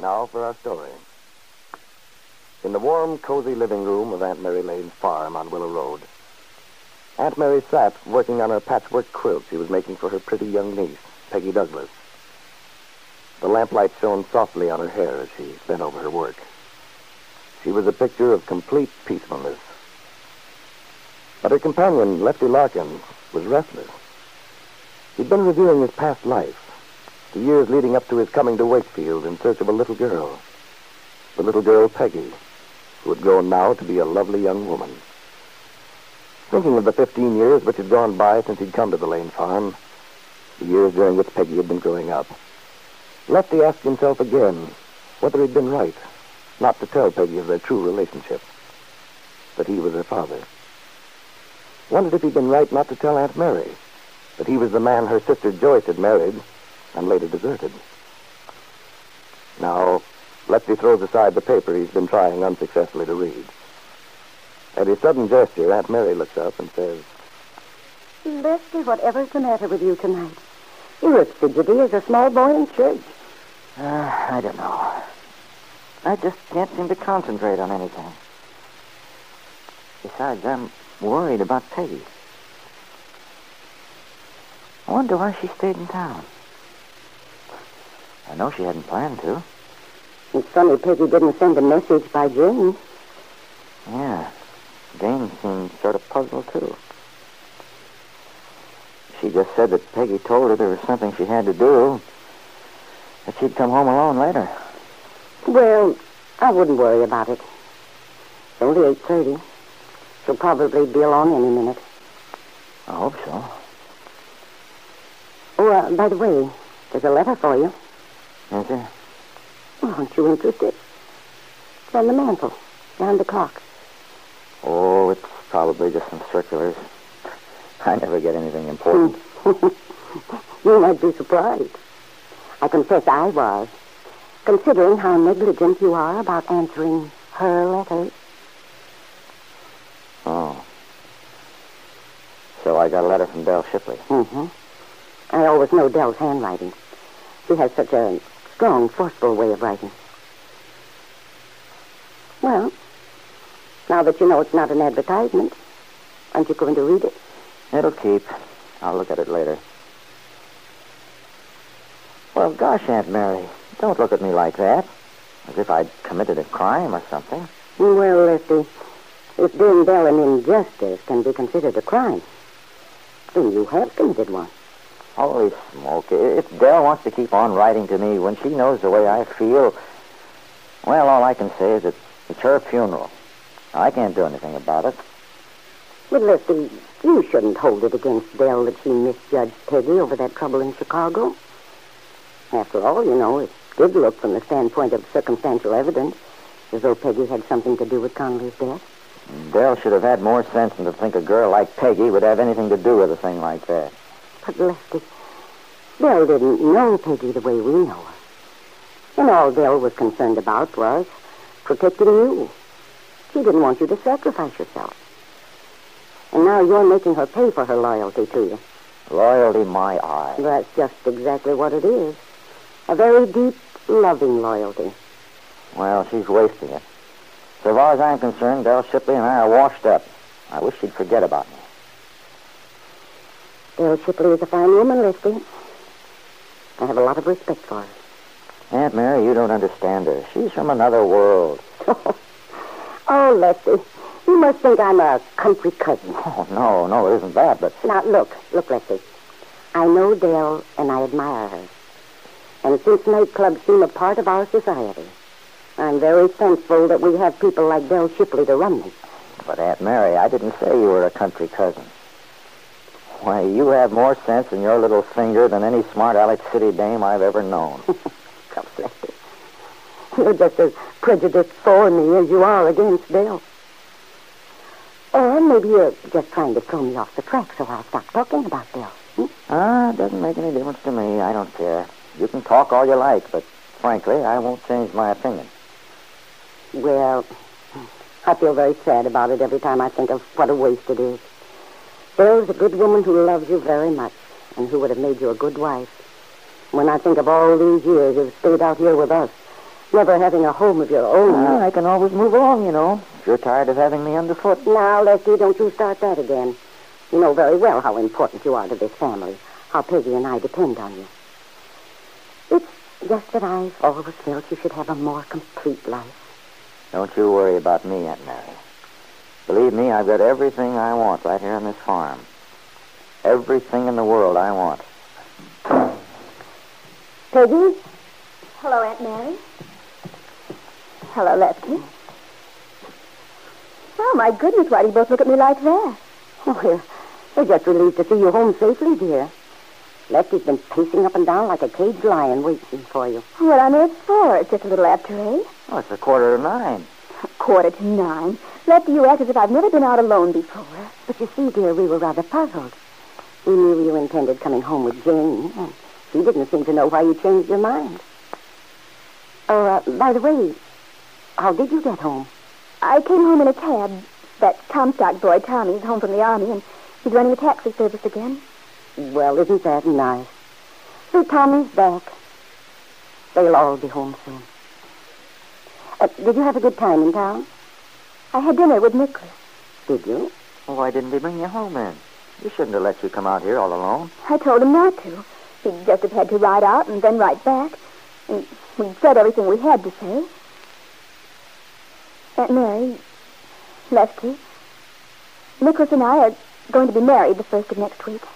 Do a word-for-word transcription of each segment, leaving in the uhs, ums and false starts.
Now for our story. In the warm, cozy living room of Aunt Mary Lane's farm on Willow Road, Aunt Mary sat working on a patchwork quilt she was making for her pretty young niece, Peggy Douglas. The lamplight shone softly on her hair as she bent over her work. She was a picture of complete peacefulness. But her companion, Lefty Larkin, was restless. He'd been reviewing his past life, the years leading up to his coming to Wakefield in search of a little girl. The little girl, Peggy, who had grown now to be a lovely young woman. Thinking of the fifteen years which had gone by since he'd come to the Lane farm, the years during which Peggy had been growing up, Lefty asked himself again whether he'd been right not to tell Peggy of their true relationship, that he was her father. Wondered if he'd been right not to tell Aunt Mary that he was the man her sister Joyce had married and later deserted. Now, Lefty throws aside the paper he's been trying unsuccessfully to read. At his sudden gesture, Aunt Mary looks up and says, Lefty, whatever's the matter with you tonight? You're as fidgety as a small boy in church. Uh, I don't know. I just can't seem to concentrate on anything. Besides, I'm worried about Peggy. I wonder why she stayed in town. I know she hadn't planned to. It's funny Peggy didn't send a message by Jane. Yeah. Jane seemed sort of puzzled, too. She just said that Peggy told her there was something she had to do, that she'd come home alone later. Well, I wouldn't worry about it. It's only eight thirty. She'll probably be along any minute. I hope so. Oh, uh, by the way, there's a letter for you. Is there? Well, aren't you interested? It's on the mantel, behind the clock. Oh, it's probably just some circulars. I never get anything important. You might be surprised. I confess I was, considering how negligent you are about answering her letters. Oh. So I got a letter from Dell Shipley. Mm-hmm. I always know Dell's handwriting. She has such a strong, forceful way of writing. Well, now that you know it's not an advertisement, aren't you going to read it? It'll keep. I'll look at it later. Well, gosh, Aunt Mary, don't look at me like that. As if I'd committed a crime or something. Well, Lefty, if doing Dell an injustice can be considered a crime, then you have committed one. Holy smoke. If Dell wants to keep on writing to me when she knows the way I feel, well, all I can say is that it's her funeral. I can't do anything about it. But, Lefty, you shouldn't hold it against Dell that she misjudged Peggy over that trouble in Chicago. After all, you know, it did look from the standpoint of circumstantial evidence as though Peggy had something to do with Conley's death. Dell should have had more sense than to think a girl like Peggy would have anything to do with a thing like that. But, Lefty, Dell didn't know Peggy the way we know her. And all Dell was concerned about was protecting you. She didn't want you to sacrifice yourself. And now you're making her pay for her loyalty to you. Loyalty, my eye. That's just exactly what it is. A very deep, loving loyalty. Well, she's wasting it. So far as I'm concerned, Dell Shipley and I are washed up. I wish she'd forget about me. Dell Shipley is a fine woman, Lefty. I have a lot of respect for her. Aunt Mary, you don't understand her. She's from another world. Oh, Lefty, you must think I'm a country cousin. Oh, no, no, it isn't that, but... Now, look, look, Lefty. I know Dell, and I admire her. And since nightclubs seem a part of our society, I'm very thankful that we have people like Dell Shipley to run them. But, Aunt Mary, I didn't say you were a country cousin. Why, you have more sense in your little finger than any smart Alex City dame I've ever known. Come, Lefty. You're just as prejudiced for me as you are against Dell. Or maybe you're just trying to throw me off the track so I'll stop talking about Dell. Hmm? Ah, it doesn't make any difference to me. I don't care. You can talk all you like, but frankly, I won't change my opinion. Well, I feel very sad about it every time I think of what a waste it is. Dell's a good woman who loves you very much and who would have made you a good wife. When I think of all these years you've stayed out here with us, Never having a home of your own. Well, I can always move along, you know. If you're tired of having me underfoot. Now, Lefty, don't you start that again. You know very well how important you are to this family, how Peggy and I depend on you. It's just that I've always felt you should have a more complete life. Don't you worry about me, Aunt Mary. Believe me, I've got everything I want right here on this farm. Everything in the world I want. Peggy? Hello, Aunt Mary. Hello, Lefty. Oh, my goodness, why do you both look at me like that? Oh, we're, we're just relieved to see you home safely, dear. Lefty's been pacing up and down like a caged lion waiting for you. What on earth for? It's just a little after eight. Oh, it's a quarter to nine. A quarter to nine. Lefty, you act as if I've never been out alone before. But you see, dear, we were rather puzzled. We knew you intended coming home with Jane, and she didn't seem to know why you changed your mind. Oh, uh, by the way, how did you get home? I came home in a cab. That Comstock boy, Tommy's home from the Army, and he's running a taxi service again. Well, isn't that nice? So Tommy's back. They'll all be home soon. Uh, did you have a good time in town? I had dinner with Nicholas. Did you? Well, why didn't he bring you home then? He shouldn't have let you come out here all alone. I told him not to. He'd just have had to ride out and then ride back. And we'd said everything we had to say. Aunt Mary, Lefty, Nicholas and I are going to be married the first of next week.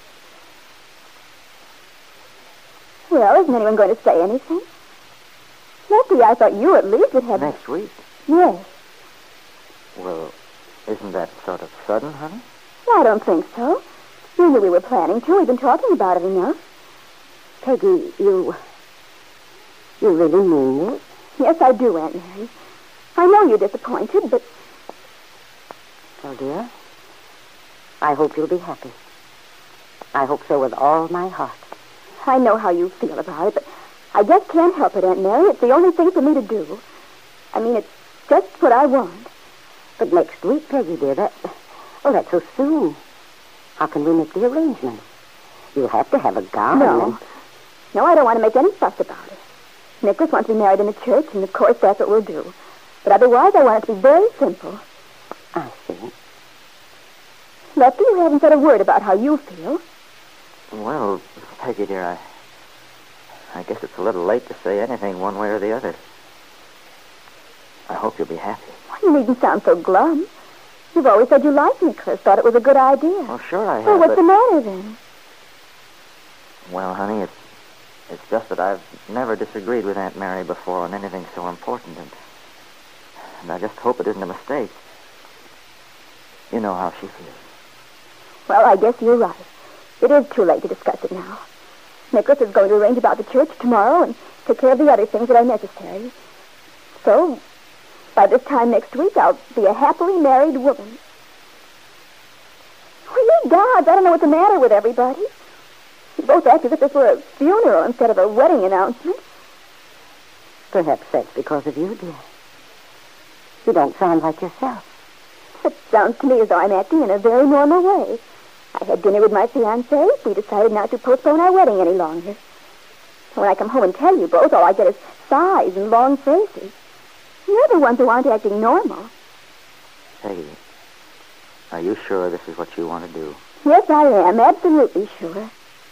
Well, isn't anyone going to say anything? Lefty, I thought you at least would have... Next week? Yes. Well, isn't that sort of sudden, honey? I don't think so. You knew we were planning to. We've been talking about it enough. Peggy, you... You really mean this? Yes, I do, Aunt Mary. I know you're disappointed, but... Well, dear, I hope you'll be happy. I hope so with all my heart. I know how you feel about it, but I just can't help it, Aunt Mary. It's the only thing for me to do. I mean, it's just what I want. But next week, Peggy, dear, that... Well, that's so soon. How can we make the arrangements? You'll have to have a gown. No. And... No, I don't want to make any fuss about it. Nicholas wants to be married in the church, and of course that's what we'll do. But otherwise, I want it to be very simple. I see. Lefty, you haven't said a word about how you feel. Well, Peggy, dear, I... I guess it's a little late to say anything one way or the other. I hope you'll be happy. Well, you needn't sound so glum. You've always said you liked Nicholas, thought it was a good idea. Well, sure I have, Well, what's but... the matter, then? Well, honey, it's... It's just that I've never disagreed with Aunt Mary before on anything so important, and... And I just hope it isn't a mistake. You know how she feels. Well, I guess you're right. It is too late to discuss it now. Nicholas is going to arrange about the church tomorrow and take care of the other things that are necessary. So, by this time next week, I'll be a happily married woman. Oh, ye gods, I don't know what's the matter with everybody. You both act as if this were a funeral instead of a wedding announcement. Perhaps that's because of you, dear. You don't sound like yourself. It sounds to me as though I'm acting in a very normal way. I had dinner with my fiancé. We decided not to postpone our wedding any longer. When I come home and tell you both, all I get is sighs and long faces. You're the ones who aren't acting normal. Peggy, are you sure this is what you want to do? Yes, I am. Absolutely sure.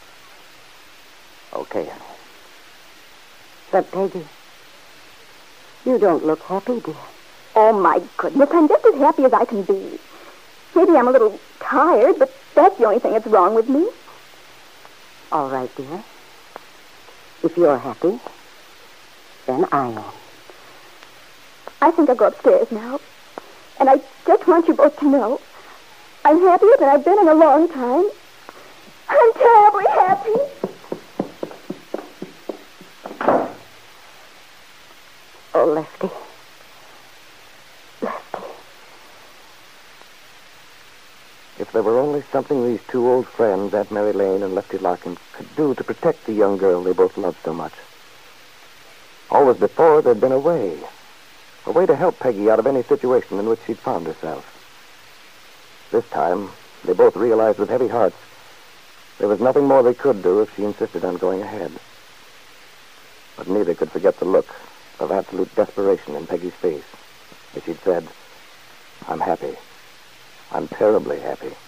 Okay, honey. But, Peggy, you don't look happy, dear. Oh, my goodness. I'm just as happy as I can be. Maybe I'm a little tired, but that's the only thing that's wrong with me. All right, dear. If you're happy, then I am. I think I'll go upstairs now. And I just want you both to know I'm happier than I've been in a long time. I'm terribly happy. Oh, Lefty. If there were only something these two old friends, Aunt Mary Lane and Lefty Larkin, could do to protect the young girl they both loved so much. Always before, there'd been a way. A way to help Peggy out of any situation in which she'd found herself. This time, they both realized with heavy hearts there was nothing more they could do if she insisted on going ahead. But neither could forget the look of absolute desperation in Peggy's face as she'd said, I'm happy. I'm terribly happy.